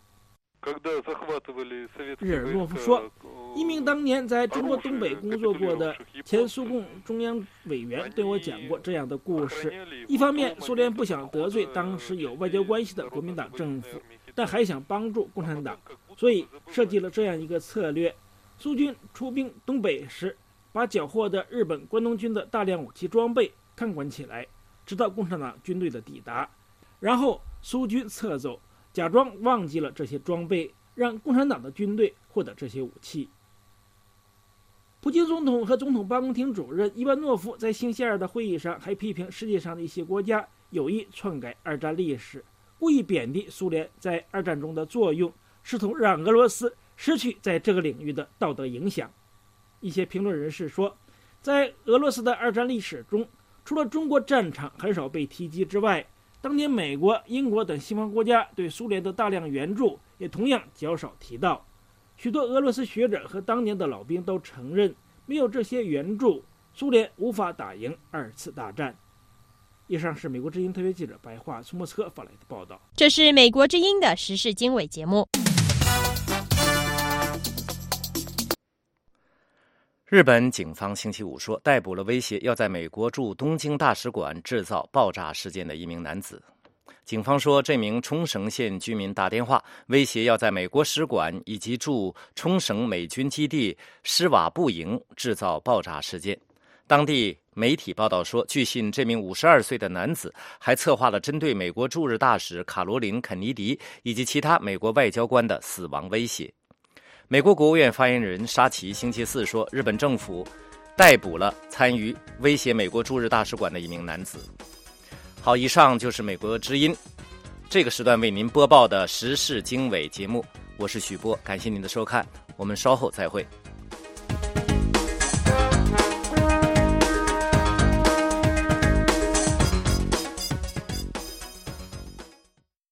日尔诺夫说，一名当年在中国东北工作过的前苏共中央委员对我讲过这样的故事。一方面，苏联不想得罪当时有外交关系的国民党政府，但还想帮助共产党，所以设计了这样一个策略。苏军出兵东北时，把缴获的日本关东军的大量武器装备看管起来，直到共产党军队的抵达，然后苏军撤走，假装忘记了这些装备，让共产党的军队获得这些武器。普京总统和总统办公厅主任伊万诺夫在星期二的会议上还批评世界上的一些国家有意篡改二战历史，故意贬低苏联在二战中的作用，试图让俄罗斯失去在这个领域的道德影响。一些评论人士说，在俄罗斯的二战历史中，除了中国战场很少被提及之外，当年美国、英国等西方国家对苏联的大量援助也同样较少提到。许多俄罗斯学者和当年的老兵都承认，没有这些援助，苏联无法打赢2次大战。以上是美国之音特约记者白桦从莫斯科发来的报道。 这是美国之音的时事经纬节目。 日本警方星期五说，逮捕了威胁要在美国驻东京大使馆制造爆炸事件的一名男子。警方说，这名冲绳县居民打电话威胁要在美国使馆以及驻冲绳美军基地施瓦布营制造爆炸事件。当地媒体报道说，据信这名52岁的男子还策划了针对美国驻日大使卡罗琳·肯尼迪以及其他美国外交官的死亡威胁。 美国国务院发言人沙奇星期四说，日本政府逮捕了参与威胁美国驻日大使馆的一名男子。好，以上就是美国之音这个时段为您播报的时事经纬节目，我是许波，感谢您的收看，我们稍后再会。